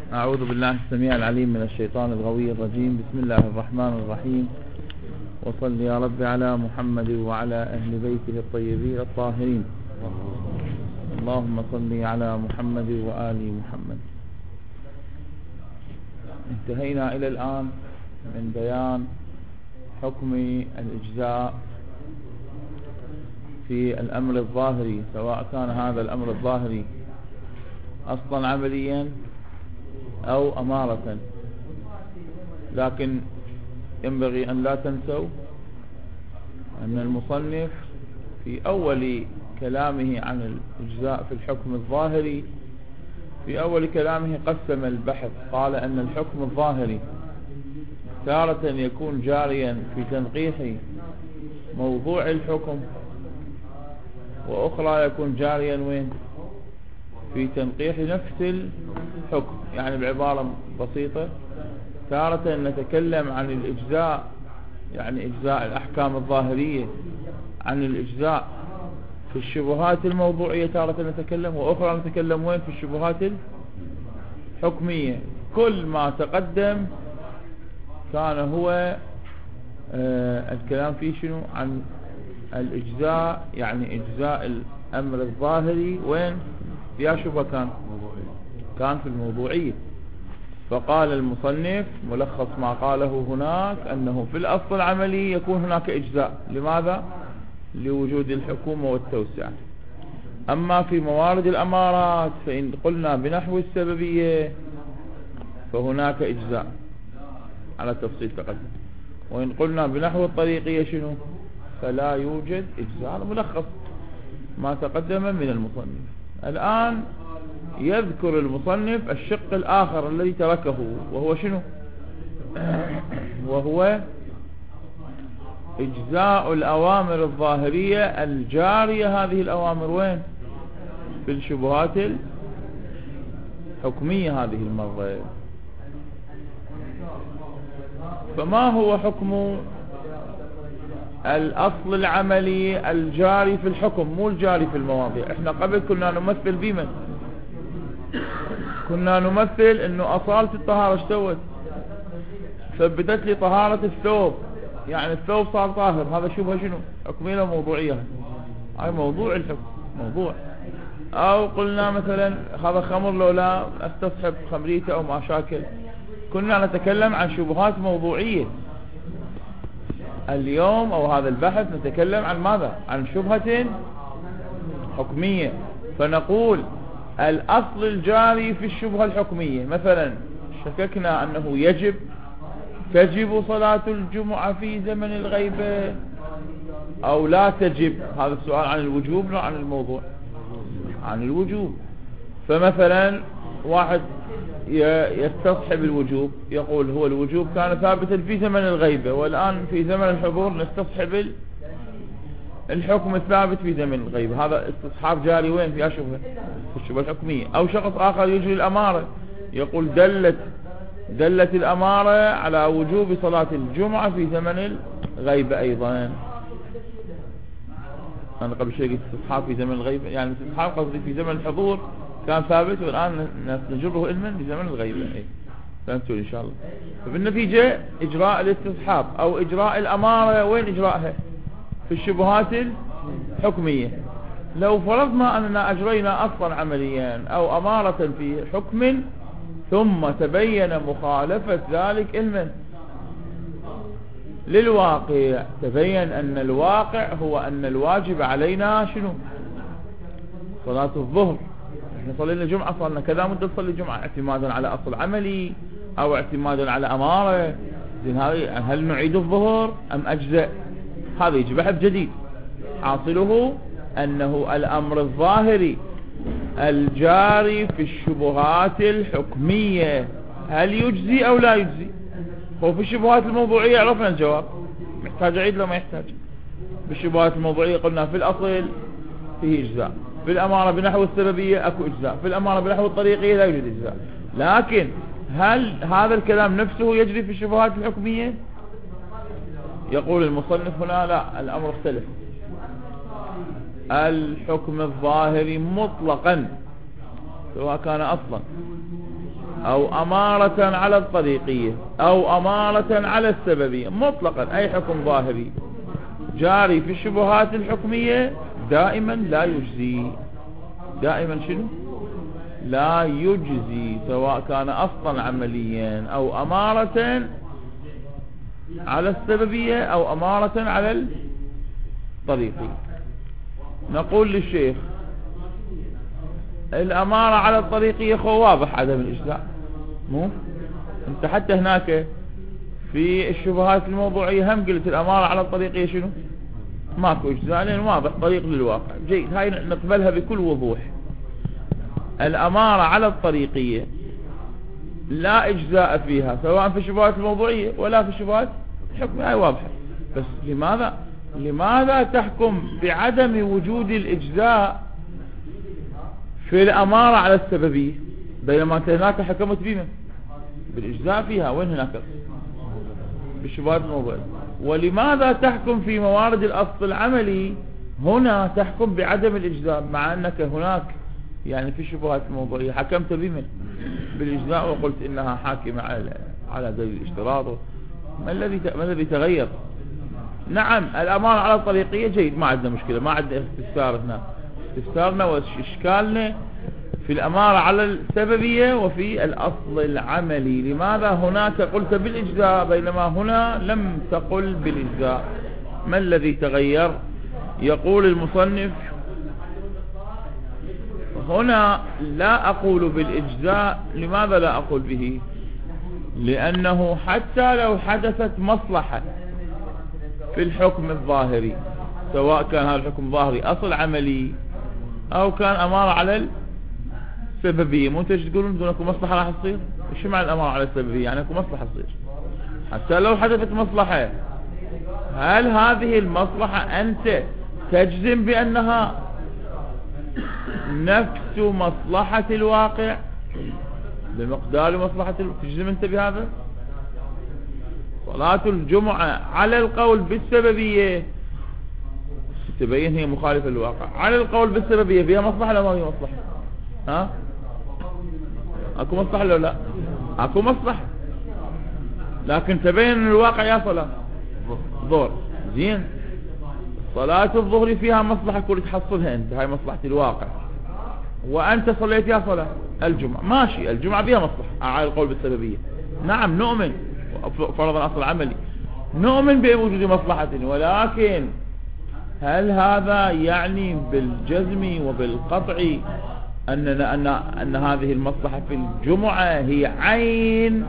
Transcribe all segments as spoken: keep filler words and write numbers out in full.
أعوذ بالله السميع العليم من الشيطان الغوي الرجيم. بسم الله الرحمن الرحيم. وصل يا رب على محمد وعلى أهل بيته الطيبين الطاهرين. اللهم صل على محمد وآل محمد. انتهينا إلى الآن من بيان حكم الإجزاء في الأمر الظاهري، سواء كان هذا الأمر الظاهري أصلا عمليا أو أمارة. لكن ينبغي أن لا تنسوا أن المصنف في أول كلامه عن الإجزاء في الحكم الظاهري، في أول كلامه قسم البحث، قال أن الحكم الظاهري تارة يكون جاريا في تنقيح موضوع الحكم، وأخرى يكون جاريا وين في تنقيح نفس الحكم. يعني بعبارة بسيطة، تارة نتكلم عن الإجزاء، يعني إجزاء الأحكام الظاهرية عن الإجزاء في الشبهات الموضوعية تارة نتكلم، وأخرى نتكلم وين في الشبهات الحكمية. كل ما تقدم كان هو آه الكلام فيه شنو؟ عن الإجزاء، يعني إجزاء الأمر الظاهري وين فيها شبهة كان كان في الموضوعية. فقال المصنف ملخص ما قاله هناك أنه في الأصل العملي يكون هناك إجزاء. لماذا؟ لوجود الحكومة والتوسعة. أما في موارد الأمارات فإن قلنا بنحو السببية فهناك إجزاء على تفصيل تقدم، وإن قلنا بنحو الطريقية شنو؟ فلا يوجد إجزاء. ملخص ما تقدم من المصنف. الآن يذكر المصنف الشق الآخر الذي تركه، وهو شنو؟ وهو إجزاء الأوامر الظاهرية الجارية. هذه الأوامر وين؟ في الشبهات الحكمية هذه المرة. فما هو حكم الأصل العملي الجاري في الحكم، مو الجاري في المواضيع؟ احنا قبل كنا نمثل بمن؟ كنا نمثل انه أصالة الطهارة اشتوت، ثبتت لي طهارة الثوب، يعني الثوب صار طاهر. هذا شبهة شنو؟ حكمية ولا موضوعية؟ هاي موضوع الحكم، موضوع. او قلنا مثلا هذا خمر لو لا استصحب خمريته او ما شاكل. كنا نتكلم عن شبهات موضوعية. اليوم او هذا البحث نتكلم عن ماذا؟ عن شبهة حكمية. فنقول الأصل الجاري في الشبهة الحكمية، مثلا شككنا أنه يجب تجب صلاة الجمعة في زمن الغيبة أو لا تجب. هذا السؤال عن الوجوب لا عن الموضوع، عن الوجوب. فمثلا واحد يستصحب الوجوب، يقول هو الوجوب كان ثابتا في زمن الغيبة، والآن في زمن الحضور نستصحب الحكم الثابت في زمن الغيبة. هذا استصحاب جاري وين؟ في شبهة في الشبهة الحكمية. أو شخص آخر يجري الأمارة، يقول دلت دلت الأمارة على وجوب صلاة الجمعة في زمن الغيبة أيضا. أنا قبل شيء استصحاب في زمن الغيبة، يعني استصحاب قصدي في زمن الحضور كان ثابت، والآن نجره علما في زمن الغيبة. أي فهمتوا إن شاء الله. فبالنتيجة إجراء الاستصحاب أو إجراء الأمارة وين إجراءها؟ في الشبهات الحكمية. لو فرضنا أننا أجرينا أصلا عمليا أو أمارة في حكم ثم تبين مخالفة ذلك علما للواقع، تبين أن الواقع هو أن الواجب علينا شنو؟ صلاة الظهر. احنا صلينا الجمعة، صلنا كذا مدة نصلي الجمعة اعتمادا على أصل عملي أو اعتمادا على أمارة. هل نعيد الظهر أم أجزاء؟ هذا يجي بحث جديد. حاصله أنه الأمر الظاهري الجاري في الشبهات الحكمية هل يجزي أو لا يجزي؟ هو في الشبهات الموضوعية عرفنا الجواب، محتاج أعيد لو ما يحتاج. بالشبهات الموضوعية قلنا في الأصل فيه إجزاء، في الأمارة بنحو السببية أكو إجزاء، في الأمارة بنحو الطريقية لا يوجد إجزاء. لكن هل هذا الكلام نفسه يجري في الشبهات الحكمية؟ يقول المصنف هنا لا، الأمر اختلف. الحكم الظاهري مطلقا سواء كان أصلا او امارة على الطريقية او امارة على السببية مطلقا، اي حكم ظاهري جاري في الشبهات الحكمية دائما لا يجزي، دائما شنو لا يجزي، سواء كان اصلا عمليا او امارة على السببية او امارة على الطريقية. نقول للشيخ الامارة على الطريقية خو واضح عدم الاجزاء، مو انت حتى هناك في الشبهات الموضوعية هم قلت الامارة على الطريقية شنو ماكو اجزاء لان واضح طريق للواقع. جيد، هاي نقبلها بكل وضوح. الامارة على الطريقية لا اجزاء فيها سواء في الشبهات الموضوعية ولا في الشبهات الحكمية، هاي واضحة. بس لماذا لماذا تحكم بعدم وجود الاجزاء في الامارة على السببية بينما انت هناك حكمت بما بالاجزاء فيها؟ وين هناك بالشبهات الموضوعية؟ ولماذا تحكم في موارد الاصل العملي هنا تحكم بعدم الاجزاء مع انك هناك يعني في الشبهات الموضوعية حكمت بما بالاجزاء وقلت انها حاكمة على على دليل الاشتراط؟ ما الذي ما الذي تغير؟ نعم الامارة على الطريقية جيد، ما عندنا مشكلة، ما عندنا استفسار هنا. استفسارنا واشكالنا في الامارة على السببية وفي الاصل العملي، لماذا هناك قلت بالاجزاء بينما هنا لم تقل بالاجزاء؟ ما الذي تغير؟ يقول المصنف هنا لا اقول بالاجزاء. لماذا لا اقول به؟ لانه حتى لو حدثت مصلحة في الحكم الظاهري سواء كان هذا الحكم ظاهري اصل عملي او كان امارة على السببية، مو انت تقولون تقول اكو مصلحة راح تصير؟ ايش معنى الامارة على السببية؟ يعني اكو مصلحة تصير. حتى لو حدثت مصلحة هل هذه المصلحة انت تجزم بانها نفس مصلحة الواقع بمقدار مصلحة الواقع؟ تجزم انت بهذا؟ صلاة الجمعة على القول بالسببية تبين هي مخالفة للواقع، على القول بالسببية فيها مصلحة ولا ما فيها مصلحة؟ ها اكو مصلحة ولا لا؟ اكو مصلحة، لكن تبين ان الواقع يا صلاة ظهر زين. صلاة الظهر فيها مصلحة كل تحصلها انت، هاي مصلحة الواقع، وانت صليت يا صلاة الجمعة ماشي، الجمعة فيها مصلحة على القول بالسببية. نعم نؤمن فرضا اصل عملي نؤمن بوجود مصلحة، ولكن هل هذا يعني بالجزم وبالقطع أن, أن, أن هذه المصلحة في الجمعة هي عين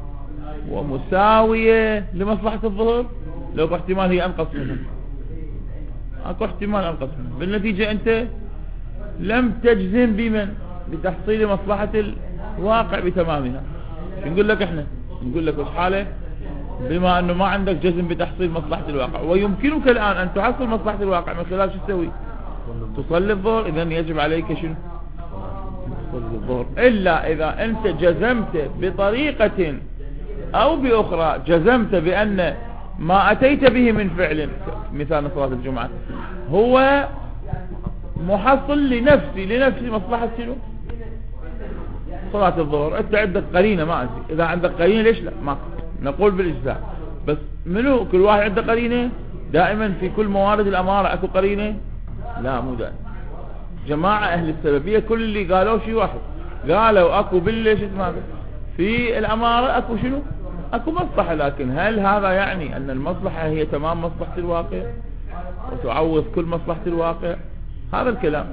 ومساوية لمصلحة الظهر؟ لو احتمال هي أنقص منها، اكو احتمال أنقص منها. بالنتيجة أنت لم تجزم بمن بتحصيل مصلحة الواقع بتمامها. شو نقول لك احنا؟ نقول لك وش حالة بما أنه ما عندك جزم بتحصيل مصلحة الواقع ويمكنك الآن أن تحصل مصلحة الواقع من خلال شو تسوي؟ تصلي الظهر. إذن يجب عليك شنو؟ تصلي الظهر، إلا إذا أنت جزمت بطريقة أو بأخرى، جزمت بأن ما أتيت به من فعل مثال صلاة الجمعة هو محصل لنفسي لنفسي مصلحة شنو؟ صلاة الظهر. أنت عندك قرينة ما أنت، إذا عندك قرينة ليش لا؟ ما نقول بالإجزاء. بس منو كل واحد عنده قرينة؟ دائما في كل موارد الأمارة أكو قرينة؟ لا مو دائما. جماعة أهل السببية كل اللي قالوا شيء واحد، قالوا أكو بالليش اسمه في الأمارة أكو شنو؟ أكو مصلحة، لكن هل هذا يعني أن المصلحة هي تمام مصلحة الواقع وتعوض كل مصلحة الواقع؟ هذا الكلام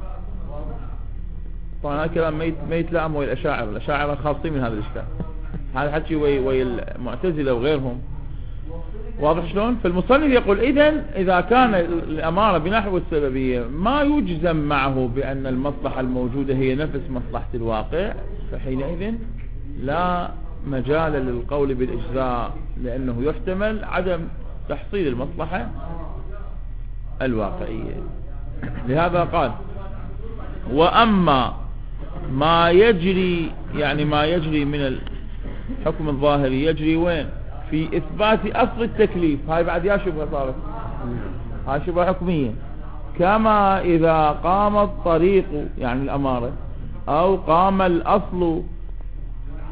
طبعا هذا الكلام ما يتلائم ويا الأشاعرة. الأشاعرة خاصين من هذا الإشكال، هذا حكي ويا وي المعتزلة وغيرهم. واضح شلون؟ فالمصنف يقول إذن إذا كان الأمارة بنحو السببية ما يجزم معه بأن المصلحة الموجودة هي نفس مصلحة الواقع، فحينئذ لا مجال للقول بالإجزاء، لأنه يحتمل عدم تحصيل المصلحة الواقعية. لهذا قال وأما ما يجري، يعني ما يجري من الحكم الظاهري يجري وين؟ في إثبات أصل التكليف. هاي بعد يا شبهة صارت، هاي شبهة حكمية. كما إذا قام الطريق يعني الأمارة أو قام الأصل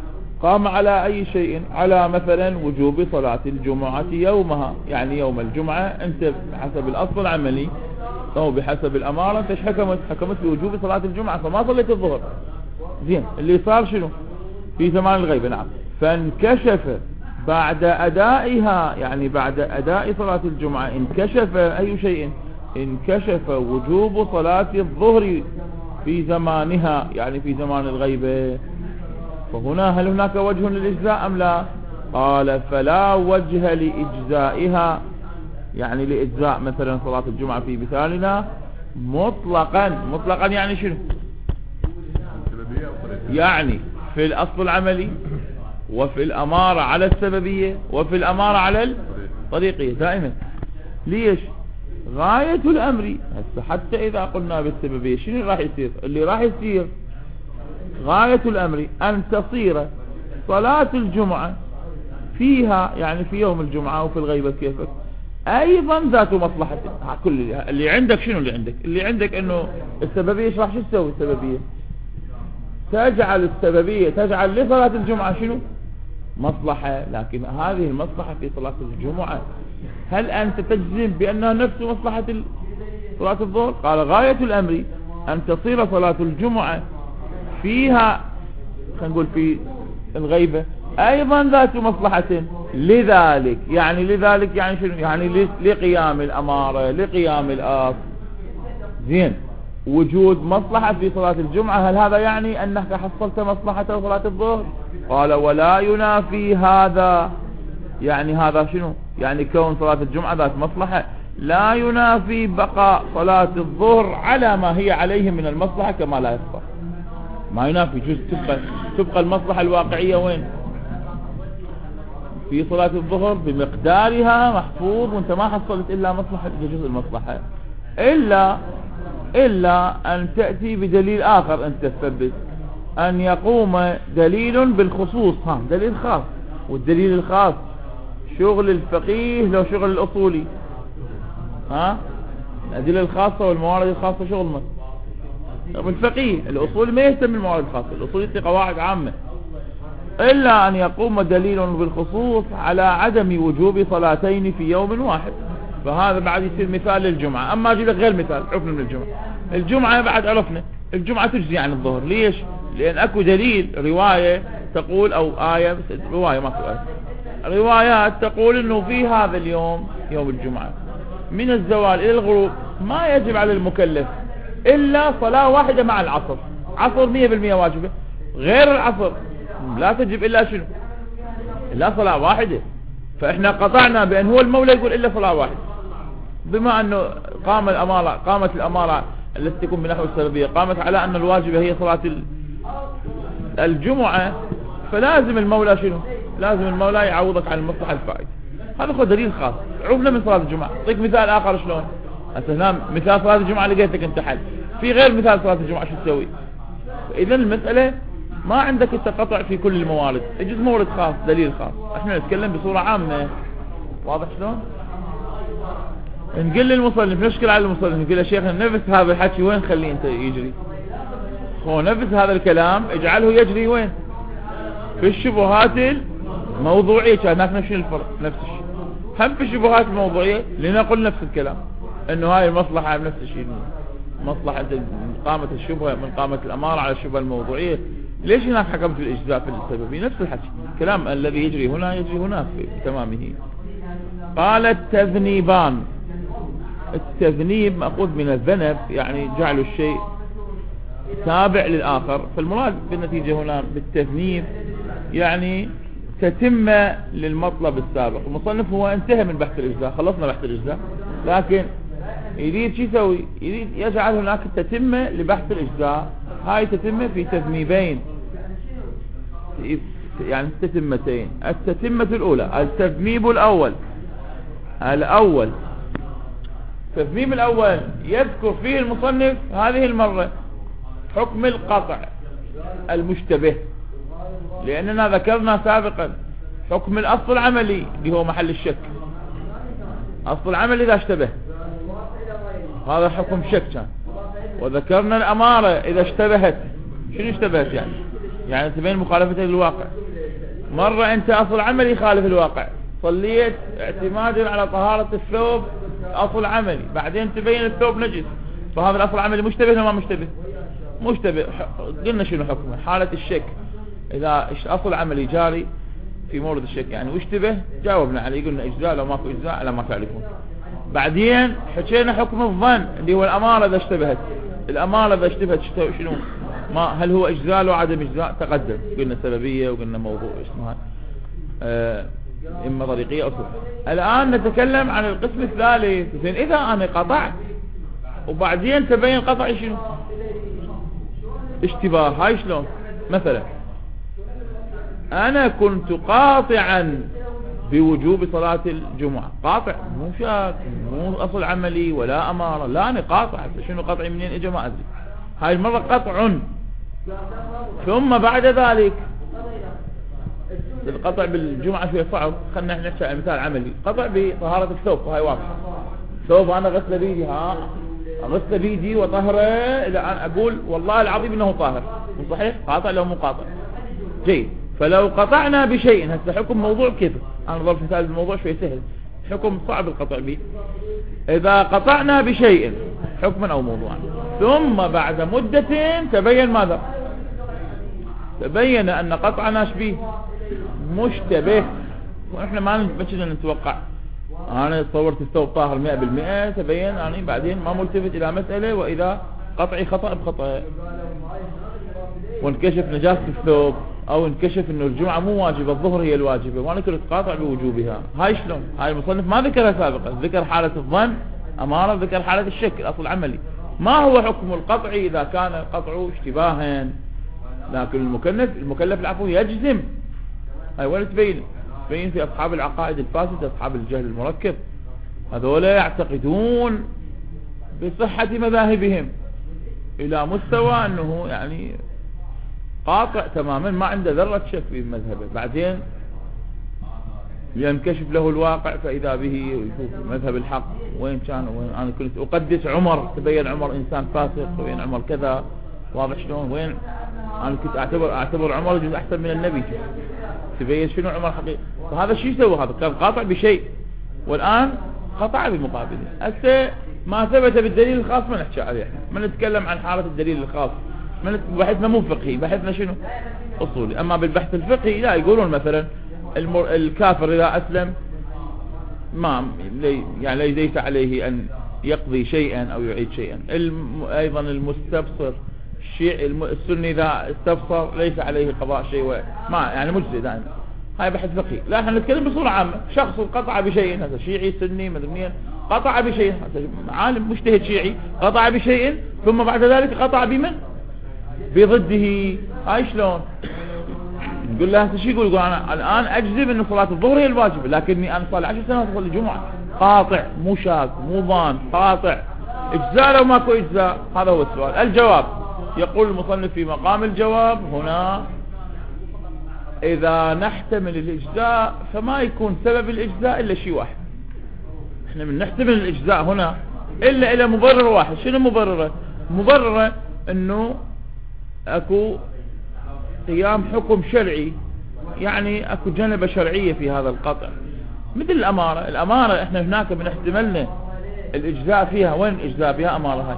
قام على أي شيء؟ على مثلا وجوب صلاة الجمعة يومها، يعني يوم الجمعة أنت بحسب الأصل العملي أو بحسب الأمارة أنت حكمت حكمت بوجوب صلاة الجمعة فما صليت الظهر. زين، اللي صار شنو؟ في زمان الغيبة. نعم. فانكشف بعد أدائها، يعني بعد أداء صلاة الجمعة انكشف أي شيء؟ انكشف وجوب صلاة الظهر في زمانها، يعني في زمان الغيبة. فهنا هل هناك وجه للإجزاء أم لا؟ قال فلا وجه لإجزائها، يعني لإجزاء مثلا صلاة الجمعة في مثالنا مطلقا. مطلقا يعني شنو؟ يعني في الأصل العملي وفي الأمارة على السببية وفي الأمارة على الطريقية دائما. ليش؟ غاية الأمر حتى إذا قلنا بالسببية شنو راح يصير؟ اللي راح يصير غاية الأمر أن تصير صلاة الجمعة فيها، يعني في يوم الجمعة وفي الغيبة كيفك، أيضا ذات مصلحة. كل اللي عندك شنو اللي عندك؟ اللي عندك أنه السببية ايش راح شو تسوي؟ السببية تجعل السببية تجعل لصلاة الجمعة شنو؟ مصلحة. لكن هذه المصلحة في صلاة الجمعة هل أنت تجزم بأنها نفس مصلحة صلاة الظهر؟ قال غاية الأمر أن تصير صلاة الجمعة فيها، خلينا نقول في الغيبة، أيضا ذات مصلحة. لذلك يعني لذلك يعني شنو؟ يعني لقيام الأمارة، لقيام الأصل. زين، وجود مصلحة في صلاة الجمعة هل هذا يعني أنك حصلت مصلحة صلاة الظهر؟ قال ولا ينافي هذا. يعني هذا شنو؟ يعني كون صلاة الجمعة ذات مصلحة لا ينافي بقاء صلاة الظهر على ما هي عليه من المصلحة كما لا يبقى. ما ينافي، جزء تبقى, تبقى المصلحة الواقعية وين؟ في صلاة الظهر بمقدارها محفوظ، وانت ما حصلت إلا مصلحة جزء المصلحة، إلا إلا أن تأتي بدليل آخر أنت تثبت، أن يقوم دليل بالخصوص. ها دليل خاص، والدليل الخاص شغل الفقيه لو شغل الأصولي. ها الأدلة الخاصة والموارد الخاصة شغل من الفقيه. الأصول ما يهتم بالموارد الخاصة، الأصول يعطي قواعد عامة. إلا أن يقوم دليل بالخصوص على عدم وجوب صلاتين في يوم واحد، فهذا بعد يصير مثال للجمعة. أما أجيب لك غير مثال، عرفنا من الجمعة. الجمعة بعد عرفنا الجمعة تجزي عن الظهر. ليش؟ لأن أكو دليل، رواية تقول أو آية، رواية ما في آية، روايات تقول إنه في هذا اليوم يوم الجمعة من الزوال إلى الغروب ما يجب على المكلف إلا صلاة واحدة مع العصر. عصر مية بالمية واجبة، غير العصر لا تجب إلا شنو؟ إلا صلاة واحدة. فإحنا قطعنا بأن هو المولى يقول إلا صلاة واحدة، بما أنه قام الأمارة قامت الأمارة التي تكون بنحو السببية قامت على أن الواجبة هي صلاة الجمعة، فلازم المولى شنو؟ لازم المولى يعوضك عن المصلحة الفائدة. هذا هو دليل خاص. عرفنا من صلاة الجمعة. أعطيك مثال آخر شلون. هسه مثال صلاة الجمعة لقيتك انت حل، في غير مثال صلاة الجمعة شو تسوي؟ إذن المسألة ما عندك التقطع في كل الموارد، يجوز مورد خاص دليل خاص. احنا نتكلم بصورة عامة، واضح شلون؟ نقول للمصنف، نشكل على المصنف، نقول له شيخنا نفس هذا الحكي وين خليه انت يجري؟ هو نفس هذا الكلام اجعله يجري وين؟ في الشبهات الموضوعية. كان هناك نفس الفرق، نفس الشيء. هم في الشبهات الموضوعية لنقول نفس الكلام، انه هاي المصلحة نفس الشيء، مصلحة من قامة الشبهة من قامة الأمارة على الشبهة الموضوعية. ليش هناك حكمت الإجزاء في السبب؟ نفس الحكي، الكلام الذي يجري هنا يجري هناك بتمامه. قال التذنيبان. التذنيب مأخوذ من الذنب، يعني جعل الشيء تابع للآخر. فالمراد بالنتيجة هنا بالتذنيب يعني تتم للمطلب السابق. المصنف هو انتهى من بحث الإجزاء، خلصنا بحث الإجزاء، لكن يريد شو يسوي؟ يريد يجعل هناك تتمة لبحث الإجزاء. هاي تتمة في تذنيبين، يعني تتمتين. التتمة الأولى التذنيب الأول. الأول التذنيب الأول يذكر فيه المصنف هذه المرة حكم القطع المشتبه، لأننا ذكرنا سابقا حكم الأصل العملي اللي هو محل الشك. أصل العمل إذا اشتبه هذا حكم شك كان، وذكرنا الأمارة إذا اشتبهت. شنو اشتبهت يعني؟ يعني تبين مخالفتها للواقع. مرة انت اصل عملي يخالف الواقع، صليت اعتمادا على طهارة الثوب اصل عملي، بعدين تبين الثوب نجس، فهذا الاصل العملي مشتبه ولا ما مشتبه؟ مشتبه. قلنا شنو حكمه؟ حالة الشك، اذا اصل عملي جاري في مورد الشك يعني واشتبه جاوبنا عليه، قلنا اجزاء، لو ماكو اجزاء على ما تعرفون. بعدين حكينا حكم الظن اللي هو الامارة اذا اشتبهت، الامارة اذا اشتبهت شنو؟ ما هل هو اجزاء او عدم اجزاء؟ تقدم قلنا سببية وقلنا موضوع اسمها اه اما طريقية او سببية. الان نتكلم عن القسم الثالث. زين اذا انا قطعت وبعدين تبين قطعي شنو؟ اشتباه. هاي شلون؟ مثلا انا كنت قاطعا بوجوب صلاة الجمعة، قاطع مو شاك مو اصل عملي ولا امارة، لا انا قاطع. شنو قطعي منين اجا ما ادري. هاي المرة قطع، ثم بعد ذلك القطع بالجمعة شوية صعب، خلنا احنا نحكي عن مثال عملي. قطع بطهارة الثوب، وهي واضحة. ثوب انا غسل بيدي، ها غسل بيدي وطهره الى ان اقول والله العظيم انه طاهر، مو صحيح؟ قاطع لو مو قاطع؟ جيد. فلو قطعنا بشيء، هسه حكم موضوع كيف؟ انا ضرب مثال الموضوع شوي سهل، حكم صعب القطع به. اذا قطعنا بشيء حكما او موضوعا ثم بعد مدة تبين ماذا؟ تبين ان قطعنا شبيه مشتبه، ونحن ما نبتشنا نتوقع. انا تصورت الثوب طاهر مئة بالمئة، تبين يعني بعدين ما ملتفت الى مسألة، واذا قطعي خطأ بخطأ، وانكشف نجاسة الثوب، او انكشف انه الجمعة مو واجبة، الظهر هي الواجبة، وانا كنت قاطع بوجوبها. هاي شلون؟ هاي المصنف ما ذكرها سابقا، ذكر حالة الظن امارة، ذكر حالة الشك الاصل عملي. ما هو حكم القطع اذا كان القطع اشتباها؟ لكن المكلف المكلف العفو يجزم. هاي وين تبين؟ تبين في اصحاب العقائد الفاسدة، اصحاب الجهل المركب، هذول يعتقدون بصحة مذاهبهم الى مستوى انه يعني قاطع تماما، ما عنده ذرة شك في مذهبه. بعدين ينكشف له الواقع فاذا به يشوف مذهب الحق وين كان وين. انا كنت اقدس عمر، تبين عمر انسان فاسق، وين عمر كذا، واضح شلون؟ وين انا كنت اعتبر اعتبر عمر يجوز احسن من النبي، تبين شنو عمر حقيقي. فهذا الشيء سوى، هذا كان قاطع بشيء والان قطع بمقابله. هسه ما ثبت بالدليل الخاص ما نحكي عليه، ما نتكلم عن حالة الدليل الخاص، ما بحثنا مو فقهي، بحثنا شنو؟ اصولي. اما بالبحث الفقهي لا، يقولون مثلا المر... الكافر اذا اسلم ما لي... يعني ليس عليه ان يقضي شيئا او يعيد شيئا. الم... ايضا المستبصر الشيعي الم... السني اذا استبصر ليس عليه قضاء شيء و... ما يعني مجزي دائما. هاي بحث فقهي. لا احنا نتكلم بصورة عامة، شخص قطع بشيء، هذا شيعي سني مدنيا قطع بشيء، هذا عالم مجتهد شيعي قطع بشيء ثم بعد ذلك قطع بمن؟ بضده. هاي شلون؟ نقول له هسه شو يقول؟ يقول انا الان اجزم ان صلاة الظهر هي الواجبة، لكني انا صار عشر سنوات اصلي الجمعة. قاطع مو شاك مو ظان، قاطع. اجزاء لو ماكو اجزاء؟ هذا هو السؤال. الجواب يقول المصنف في مقام الجواب هنا اذا نحتمل الاجزاء فما يكون سبب الاجزاء الا شيء واحد. احنا من نحتمل الاجزاء هنا الا الى مبرر واحد. شنو مبرره؟ مبرره انه اكو قيام حكم شرعي، يعني اكو جنبة شرعية في هذا القطع، مثل الامارة. الامارة احنا هناك من احتملنا الاجزاء فيها. وين الاجزاء فيها امارة؟ هاي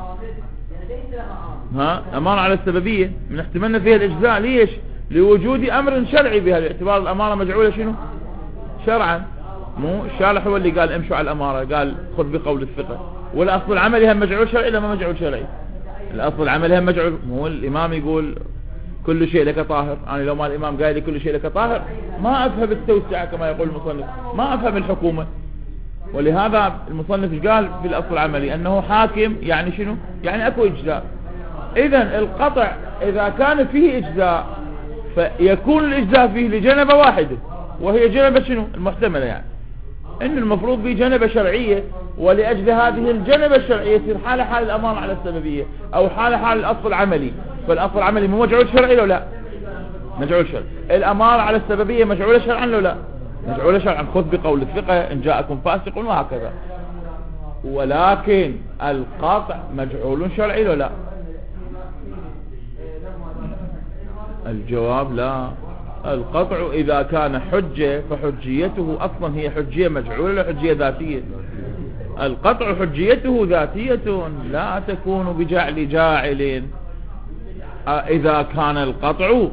ها امارة على السببية، من احتملنا فيها الاجزاء. ليش؟ لوجود امر شرعي بها، باعتبار الامارة مجعولة شنو؟ شرعا. مو الشارح هو اللي قال امشوا على الامارة، قال خذ بقول الثقة. والاصل العملي هم مجعول شرعي لما مجعول شرعي؟ الاصل العملي هم مجعول. مو الامام يقول كل شيء لك طاهر، انا لو ما الامام قال لي كل شيء لك طاهر ما افهم التوسعة كما يقول المصنف، ما افهم الحكومة. ولهذا المصنف قال في الاصل العملي انه حاكم، يعني شنو؟ يعني اكو اجزاء. اذا القطع اذا كان فيه اجزاء فيكون الاجزاء فيه لجنبة واحدة، وهي جنبة شنو؟ المحتملة. يعني ان المفروض به جنبة شرعية، ولاجل هذه الجنبة الشرعية يصير حالة حال الامان على السببية، او حالة حال الاصل العملي. فالاصل العملي مو مجعول شرعي لو لا؟ مجعول شرعي. الامارة على السببية مجعولة شرعا لو لا؟ مجعولة شرعا. خذ بقول الثقة ان جاءكم فاسق وهكذا. ولكن القاطع مجعول شرعي لو لا؟ الجواب لا. القطع إذا كان حجة فحجيته أصلا هي حجية مجعولة ولا حجية ذاتية؟ القطع حجيته ذاتية لا تكون بجعل جاعل. إذا كان القطع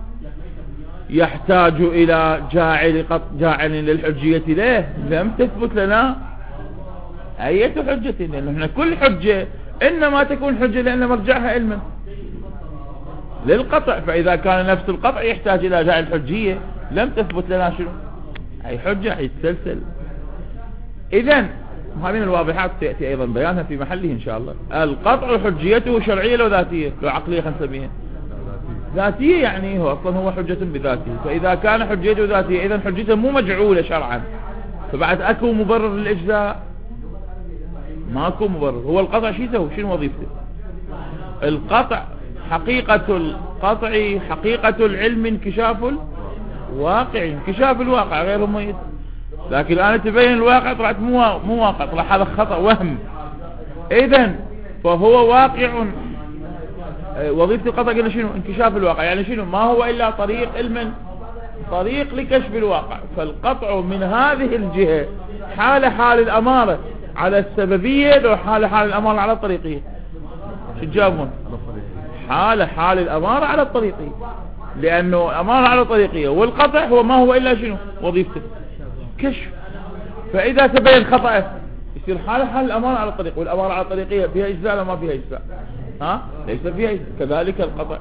يحتاج إلى جاعل قط جاعل للحجية له لم تثبت لنا أية حجة، لأن احنا كل حجة إنما تكون حجة لأن مرجعها علما للقطع. فإذا كان نفس القطع يحتاج إلى جاعل حجية لم تثبت لنا شنو أي حجة يتسلسل. إذن هذه الواضحات تأتي أيضا بيانها في محله إن شاء الله. القطع حجيته شرعية لو ذاتية لو عقلية خمسة مئة ذاتية، يعني هو أصلا هو حجة بذاته. فإذا كان حجيته ذاتية إذن حجته مو مجعولة شرعا، فبعد أكو مبرر للإجزاء؟ ماكو مبرر. هو القطع شو يسوي؟ شنو وظيفته؟ القطع حقيقة القطع حقيقة العلم انكشاف الواقع، انكشاف الواقع غير مميز. لكن الآن تبين الواقع طلعت مو مو واقع، طلع هذا خطأ وهم. إذن فهو واقع. وظيفة القطع قلنا شنو؟ انكشاف الواقع، يعني شنو؟ ما هو إلا طريق علم، طريق لكشف الواقع. فالقطع من هذه الجهة حال حال الأمارة على السببية لو حال حال الأمارة على الطريقية؟ شو تجاوبون؟ حال حال الأمارة على الطريقية، لأنه الأمارة على الطريقية والقطع هو ما هو إلا شنو؟ وظيفته كشف. فإذا تبين خطأه يصير حال حال الأمارة على الطريق، والأمارة على الطريقية فيها إجزاء ولا ما فيها إجزاء؟ ها؟ ليس فيها إجزاء. كذلك القطع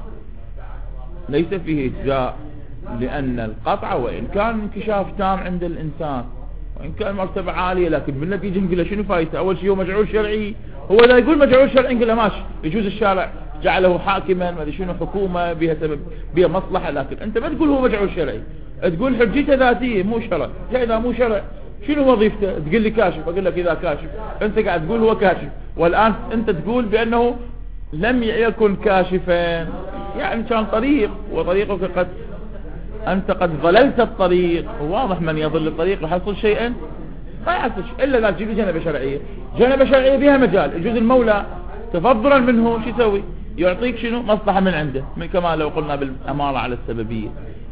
ليس فيه إجزاء، لأن القطع وإن كان انكشاف تام عند الإنسان وإن كان مرتبة عالية، لكن بالنتيجة نقول له شنو فايته؟ أول شيء هو مجعول شرعي. هو إذا يقول مجعول شرعي نقول له ماشي، يجوز الشارع جعله حاكما ما ادري شنو حكومة بها سبب بها مصلحة، لكن أنت ما تقول هو مجعول شرعي، تقول حجته ذاتية مو شرع. إذا مو شرع شنو وظيفته؟ تقول لي كاشف، أقول لك إذا كاشف أنت قاعد تقول هو كاشف، والآن أنت تقول بأنه لم يكن كاشفا، يعني كان طريق وطريقك قد أنت قد ضللت الطريق. واضح من يضل الطريق راح يحصل شيئا ما يحصل شيء إلا لا تجيب جنبة شرعية. جنبة شرعية بها مجال يجوز المولى تفضلا منه شو يسوي؟ يعطيك شنو؟ مصلحة من عنده، من كما لو قلنا بالأمارة على السببية.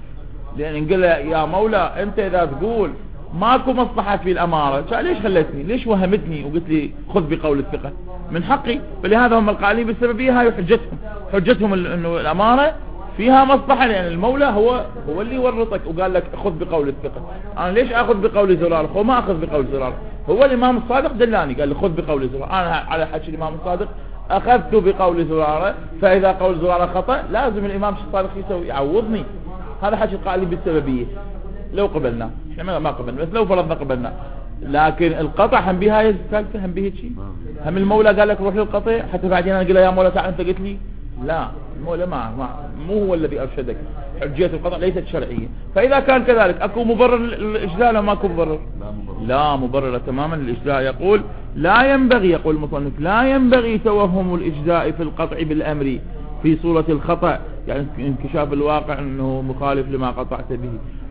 لأن نقول له يا مولى أنت إذا تقول ماكو مصلحة في الأمارة ليش خلتني؟ ليش وهمتني وقلت لي خذ بقول الثقة؟ من حقي. فلهذا هم القائلين بالسببية هاي حجتهم، حجتهم انه الأمارة فيها مصلحة، لأن المولى هو هو اللي ورطك وقال لك خذ بقول الثقة. أنا ليش أخذ بقول زرار؟ هو ما أخذ بقول زرار، هو الإمام الصادق دلاني قال لي خذ بقول زرار. أنا على حكي الإمام الصادق أخذت بقول زرارة، فإذا قول زرارة خطأ لازم الإمام الصادق يسوي يعوضني. هذا حكي القائلين بالسببية لو قبلنا، احنا ما قبلنا بس لو فرضنا قبلنا. لكن القطع هم بها الثالثة هم به شيء، هم المولى قال لك روح للقطع حتى بعدين انا اقول له يا مولى تعال انت قلت لي لا، المولى ما, ما مو هو الذي ارشدك. حجية القطع ليست شرعية. فاذا كان كذلك اكو مبرر للاجزاء ولا ماكو مبرر؟ لا مبرر تماما للاجزاء. يقول لا ينبغي، يقول المصنف لا ينبغي توهم الاجزاء في القطع بالامر في صورة الخطأ، يعني انكشاف الواقع انه مخالف لما قطعت به.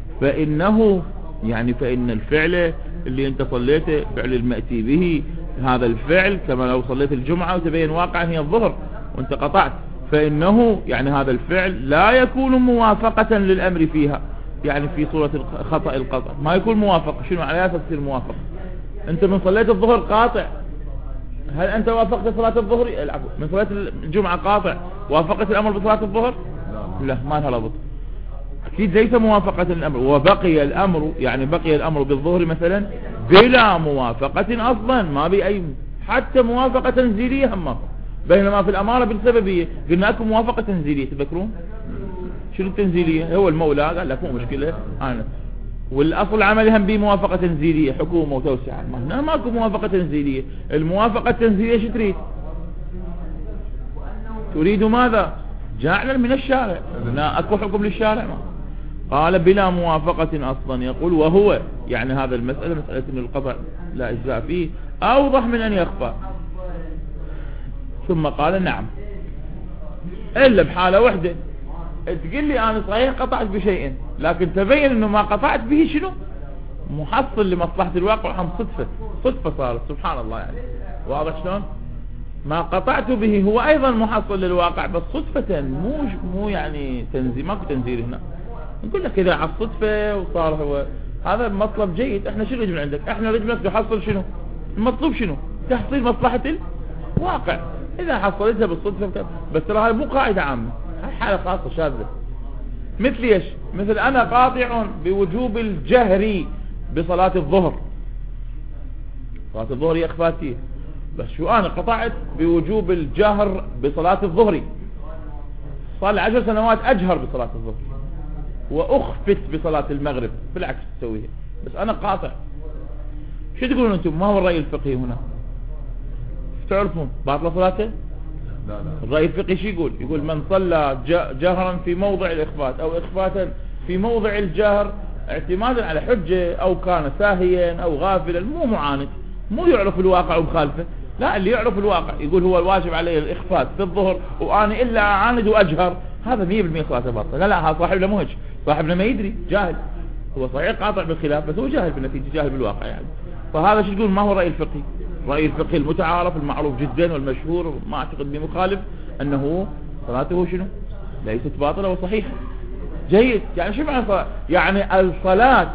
فإنه يعني فإن الفعل اللي انت صليته فعل المأتي به، هذا الفعل كما لو صليت الجمعة وتبين واقعا هي الظهر وانت قطعت، فإنه يعني هذا الفعل لا يكون موافقة للأمر فيها، يعني في صورة الخطأ القطع ما يكون موافق. شنو على أساس تصير موافق؟ انت من صليت الظهر قاطع، هل انت وافقت صلاة الظهر؟ العفو، من صلاة الجمعة قاطع، وافقت الأمر بصلاة الظهر؟ لا ما لها ربط، أكيد ليس موافقة الأمر. وبقي الأمر يعني بقي الأمر بالظهر مثلا بلا موافقة أصلا، ما بأي حتى موافقة تنزيلية هم، بينما في الأمارة بالسببية قلنا لكم موافقة تنزيلية. تذكرون شنو التنزيلية؟ هو المولى قال لك مو مشكلة أنا، والأصل عملها بموافقة تنزيلية حكومة وتوسعة. ما هنا ماكو موافقة تنزيلية. الموافقة التنزيلية شو تريد؟ تريد ماذا؟ جعلا من الشارع، لا أكو حكم للشارع. ما قال بلا موافقة أصلا. يقول وهو يعني هذا المسألة مسألة أن القطع لا إجزاء فيه أوضح من أن يخفى. ثم قال نعم إلا بحالة واحدة، تقول لي أنا صحيح قطعت بشيء لكن تبين أنه ما قطعت به شنو محصل لمصلحة الواقع، هم صدفة صدفة صارت سبحان الله. يعني واضح شلون؟ ما قطعت به هو أيضا محصل للواقع بس صدفة، مو مو يعني تنزيل، ماكو تنزيل هنا. نقول لك إذا على الصدفة وصار هو هذا مطلب جيد. احنا شو نريد من عندك؟ احنا نريد منك تحصل شنو؟ المطلوب شنو؟ تحصيل مصلحة الواقع. إذا حصلتها بالصدفة بس ترى هاي مو قاعدة عامة، هاي حالة خاصة شاذة. مثل ايش؟ مثل أنا قاطع بوجوب الجهر بصلاة الظهر. صلاة الظهر هي إخفاتية، بس شو أنا قطعت بوجوب الجهر بصلاة الظهر. صار لي عشر سنوات أجهر بصلاة الظهر وأخفت بصلاة المغرب، بالعكس تسويها، بس أنا قاطع. شو تقولون أنتم؟ ما هو الرأي الفقهي هنا؟ تعرفون باطل صلاته؟ لا لا. الرأي الفقهي شو يقول؟ يقول من صلى جهرا في موضع الإخفات أو إخفاتا في موضع الجهر اعتمادا على حجة، أو كان ساهيا أو غافلا، مو معاند، مو يعرف الواقع ومخالفه، لا، اللي يعرف الواقع يقول هو الواجب عليه الإخفات في الظهر وأنا إلا أعاند وأجهر، هذا مية بالمية صلاته باطلة. لا لا، هذا صاحبنا مو هيك، صاحبنا ما يدري، جاهل، هو صحيح قاطع بالخلاف بس هو جاهل بالنتيجة، جاهل بالواقع يعني. فهذا شو تقول؟ ما هو رأي الفقهي؟ رأي الفقهي المتعارف المعروف جدا والمشهور، ما أعتقد بمخالف، أنه صلاته شنو؟ ليست باطلة وصحيحة. جيد. يعني شو معنى صلاة؟ يعني الصلاة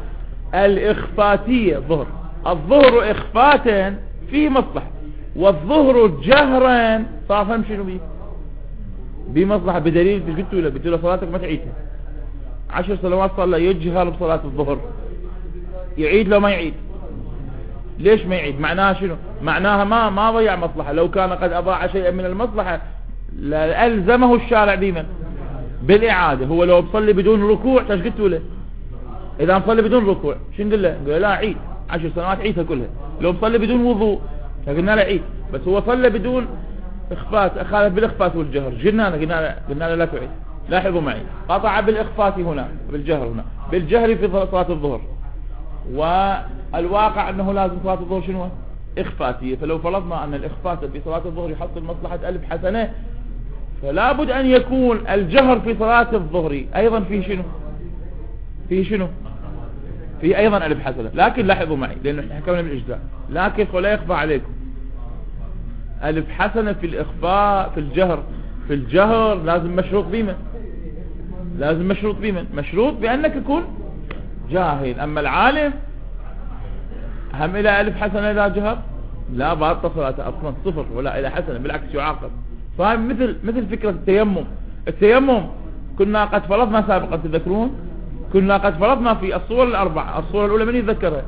الإخفاتية ظهر، الظهر إخفاتا فيه مصلحة، والظهر جهرا صار فهم شنو بيه؟ بمصلحة. بدليل قلت له قلت له صلاتك ما تعيدها، عشر سنوات صلى يجهر بصلاة الظهر، يعيد لو ما يعيد؟ ليش ما يعيد؟ معناها شنو؟ معناها ما ما ضيع مصلحة. لو كان قد أضاع شيئا من المصلحة لألزمه الشارع بمن؟ بالإعادة. هو لو بصلي بدون ركوع ايش قلت له؟ إذا مصلي بدون ركوع شو نقول له؟ نقول لا عيد، عشر سنوات عيدها كلها. لو مصلي بدون وضوء قلنا له عيد، بس هو صلى بدون إخفات، أخالف بالإخفات والجهر، قلنا له قلنا له قلنا له لا تعيد. لاحظوا معي، قطع بالإخفات هنا، بالجهر هنا، بالجهر في صلاة الظهر، والواقع أنه لازم صلاة الظهر شنو؟ إخفاتية. فلو فرضنا أن الإخفات في صلاة الظهر يحصل مصلحة ألف حسنة، فلا بد أن يكون الجهر في صلاة الظهر أيضا فيه شنو؟ فيه شنو؟ فيه أيضا ألف حسنة. لكن لاحظوا معي، لأنه احنا حكمنا بالإجزاء، لكن ولا يخفى عليكم ألف حسنة في الإخفاء في الجهر. في الجهر لازم مشروط بمن؟ لازم مشروط بمن؟ مشروط بأنك تكون جاهل. أما العالم هم إلى ألف حسنة إذا جهر؟ لا، باطل صلاته أصلا، صفر ولا إلى حسنة، بالعكس يعاقب. فاهم؟ مثل مثل فكرة التيمم. التيمم كنا قد فرضنا سابقا، تذكرون؟ كنا قد فرضنا في الصور الأربعة. الصورة الأولى من يتذكرها؟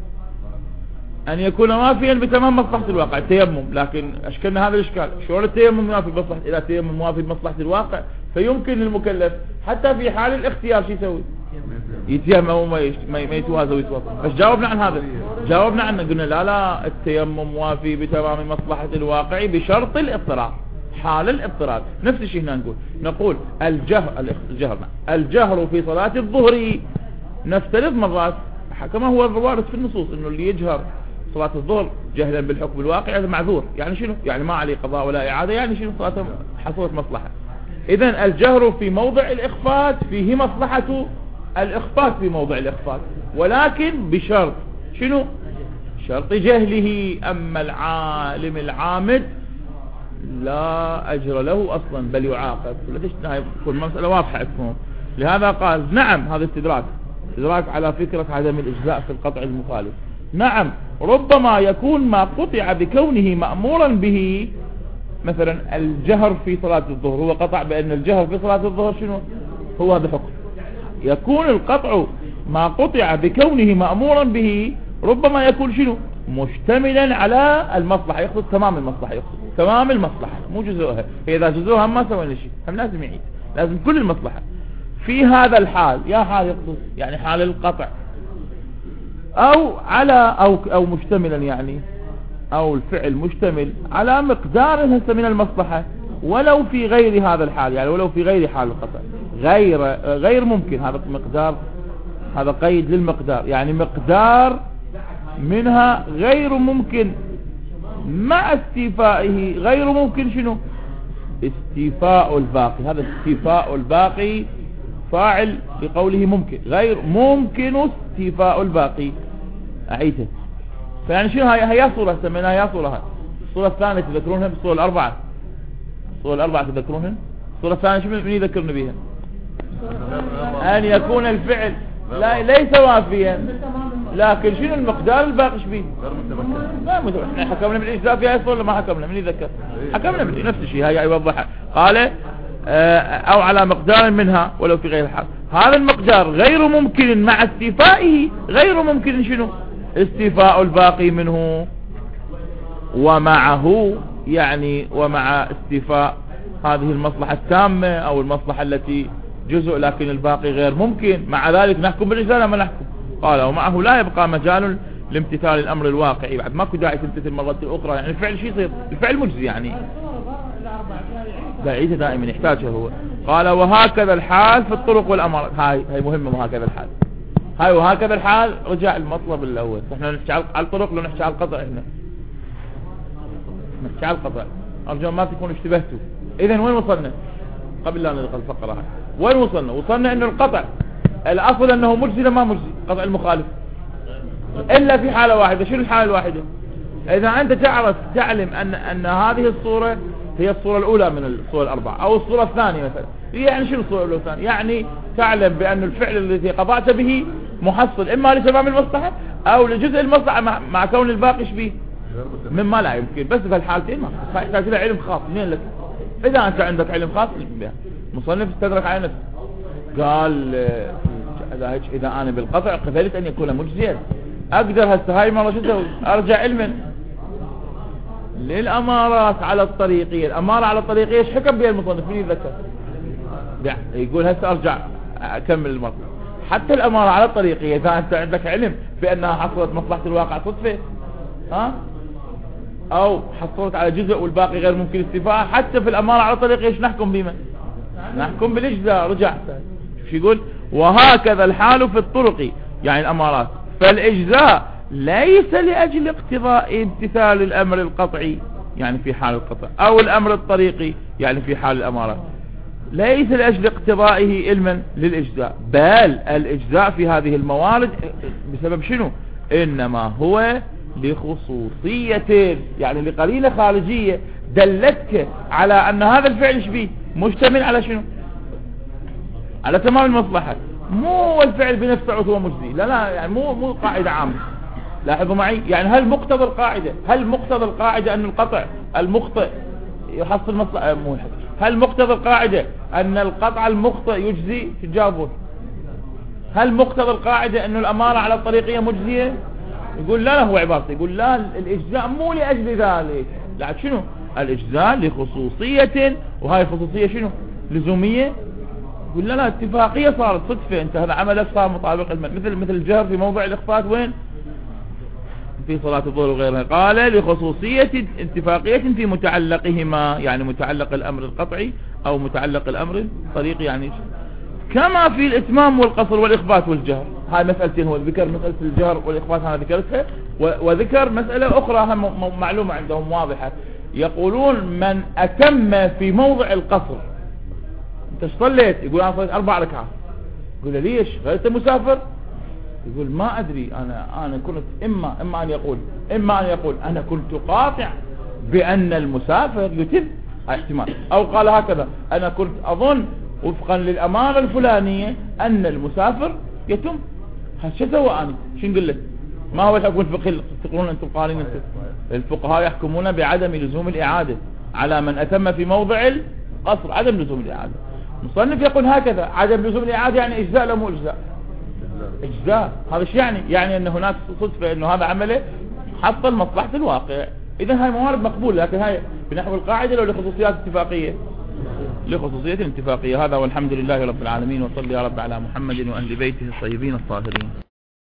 أن يكون موافيا بتمام مصلحة الواقع، التيمم. لكن أشكلنا هذا الإشكال، شلون التيمم موافي بمصلحة؟ إذا التيمم موافي بمصلحة الواقع فيمكن للمكلف حتى في حال الاختيار شو يسوي؟ يتيمم أو ما ما يتوازى ويتوضا. بس جاوبنا عن هذا، جاوبنا عنه، قلنا لا لا، التيمم موافي بتمام مصلحة الواقع بشرط الاضطرار، حال الاضطرار. نفس الشيء هنا نقول نقول الجهر الجهر الجهر في صلاة الظهر، نفترض مرات كما هو الوارد في النصوص انه اللي يجهر صلاة الظهر جهلا بالحكم الواقع هذا معذور. يعني شنو؟ يعني ما عليه قضاء ولا إعادة، يعني شنو؟ صلاته حصلت مصلحة. إذن الجهر في موضع الإخفات فيه مصلحة الإخفات في موضع الإخفات، ولكن بشرط شنو؟ شرط جهله. أما العالم العامد لا أجر له أصلا بل يعاقب. كل مسألة واضحة عندكم. لهذا قال نعم، هذا استدراك استدراك على فكرة عدم الإجزاء في القطع المخالف. نعم، ربما يكون ما قطع بكونه مأمورا به، مثلا الجهر في صلاة الظهر، هو قطع بأن الجهر في صلاة الظهر شنو هو؟ هذا حكم. يكون القطع ما قطع بكونه مأمورا به ربما يكون شنو؟ مشتملا على المصلحة، يقصد تمام المصلحة، يقصد تمام المصلحة مو جزءها. فإذا جزءها ما سوينا شيء، هم لازم يعيد، لازم كل المصلحة في هذا الحال. يا حال يقصد يعني حال القطع، أو على أو أو مشتملا، يعني أو الفعل مشتمل على مقدار هسه من المصلحة، ولو في غير هذا الحال، يعني ولو في غير حال القطع، غير غير ممكن. هذا مقدار، هذا قيد للمقدار، يعني مقدار منها غير ممكن مع استيفائه غير ممكن. شنو؟ استيفاء الباقي. هذا استيفاء الباقي فاعل بقوله ممكن، غير ممكن استيفاء الباقي. أعيده. فيعني شنو هي؟ هي صورة سميناها يا صورة. هاي الصورة الثانية تذكرونها؟ بالصورة الأربعة، الصورة الأربعة تذكرونها؟ الصورة الثانية شو من يذكرنا بها؟ ان يكون الفعل لا ليس وافيا، لكن شنو المقدار الباقي شبيه؟ غير متمكن. احنا حكمنا بالاجزاء في هاي ولا ما حكمنا؟ من يذكر؟ حكمنا نفس الشيء. هاي يوضحها قال او على مقدار منها ولو في غير الحال. هذا المقدار غير ممكن مع استيفائه، غير ممكن شنو؟ استيفاء الباقي منه، ومعه يعني ومع استيفاء هذه المصلحة التامة او المصلحة التي جزء لكن الباقي غير ممكن، مع ذلك نحكم بالاجزاء لما نحكم. قال ومعه لا يبقى مجال لامتثال الامر الواقعي، بعد ماكو داعي تمتثل مرة اخرى، يعني الفعل شيء يصير الفعل مجزي يعني بعيده دائما يحتاجها هو. قال وهكذا الحال في الطرق والامارات. هاي هاي مهمة، وهكذا الحال هاي وهكذا الحال رجع المطلب الاول. احنا نحكي على الطرق لو نحكي على القطع، احنا نحكي على القطع. ارجو ما تكونوا اشتبهتوا. اذا وين وصلنا قبل لا ندخل الفقرة هاي؟ وين وصلنا؟ وصلنا انه القطع الاصل انه مجزي لما مجزي قطع المخالف الا في حالة واحدة. شنو الحالة الواحدة؟ اذا انت تعرف تعلم ان ان هذه الصورة هي الصورة الاولى من الصور الاربعة او الصورة الثانية مثلا. يعني شنو الصورة الاولى والثانية؟ يعني تعلم بان الفعل الذي قطعت به محصل اما لتمام المصلحة او لجزء المصلحة مع, مع كون الباقي شبيه مما لا يمكن. بس في الحالتين ما يحتاج لها علم خاص. منين لك؟ اذا انت عندك علم خاص بها. مصنف استدرك على نفسه قال اذا اذا انا بالقطع قبلت ان يكون مجزيا اقدر هسه هاي مرة شو اسوي؟ ارجع علما للامارات على الطريقية. الامارة على الطريقية ايش حكم بها المصنف؟ من يتذكر؟ يقول هسه ارجع اكمل المرة. حتى الامارة على الطريقية اذا انت عندك علم بانها حصلت مصلحة الواقع صدفة ها او حصلت على جزء والباقي غير ممكن استيفاء، حتى في الامارة على الطريقية ايش نحكم بما؟ نحكم بالاجزاء. رجع شو يقول؟ وهكذا الحال في الطرق يعني الامارات. فالاجزاء ليس لاجل اقتضاء امتثال الامر القطعي يعني في حال القطع او الامر الطريقي يعني في حال الامارات، ليس لاجل اقتضائه علما للاجزاء، بل الاجزاء في هذه الموارد بسبب شنو؟ انما هو لخصوصية يعني لقرينة خارجية دلتك على ان هذا الفعل شبيه مشتمل على شنو؟ على تمام المصلحة، مو الفعل بنفسه هو مجزي. لا لا يعني مو مو قاعدة عامة. لاحظوا معي يعني هل مقتضى القاعدة هل مقتضى القاعدة ان القطع المخطئ يحصل مصلحة؟ مو هل مقتضى القاعدة ان القطع المخطئ يجزي؟ تجاوبون. هل مقتضى القاعدة ان الامارة على الطريقية مجزية؟ يقول لا لا هو عبارته يقول لا الاجزاء مو لاجل ذلك. لا شنو الاجزاء؟ لخصوصية، وهاي الخصوصية شنو؟ لزومية. يقول لا لا اتفاقية صارت صدفة، انت هذا عملك صار مطابق المد. مثل مثل الجهر في موضع الاخفاء وين؟ في صلاة الظهر وغيرها. قال لخصوصية اتفاقية في متعلقهما يعني متعلق الامر القطعي او متعلق الامر الطريقي يعني كما في الاتمام والقصر والاخبات والجهر. هاي مسألتين، هو ذكر مسألة الجهر والاخبات انا ذكرتها، وذكر مسألة اخرى هم معلومة عندهم واضحة. يقولون من اتم في موضع القصر. انت صليت؟ يقول انا صليت اربع ركعات. يقول له ليش؟ غيرت مسافر؟ يقول ما ادري انا انا كنت اما اما ان يقول اما ان يقول انا كنت قاطع بان المسافر يتم، هاي احتمال، او قال هكذا انا كنت اظن وفقا للامانة الفلانية ان المسافر يتم. شو سوى انا؟ شو نقول لك؟ ما هو الحكم الفقهي تقولون انتم قارين؟ انتم الفقهاء يحكمون بعدم لزوم الاعادة على من اتم في موضع القصر، عدم لزوم الاعادة. مصنف يقول هكذا عدم لزوم الاعادة يعني اجزاء لا مو اجزاء؟ اجزاء. هذا ايش يعني؟ يعني ان هناك صدفة انه هذا عمله حصل مصلحة الواقع. اذا هاي موارد مقبولة، لكن هاي بنحو القاعدة لو لخصوصيات اتفاقية لخصوصية الاتفاقية. هذا والحمد لله رب العالمين، وصلي يا رب على محمد وأهل بيته الطيبين الطاهرين.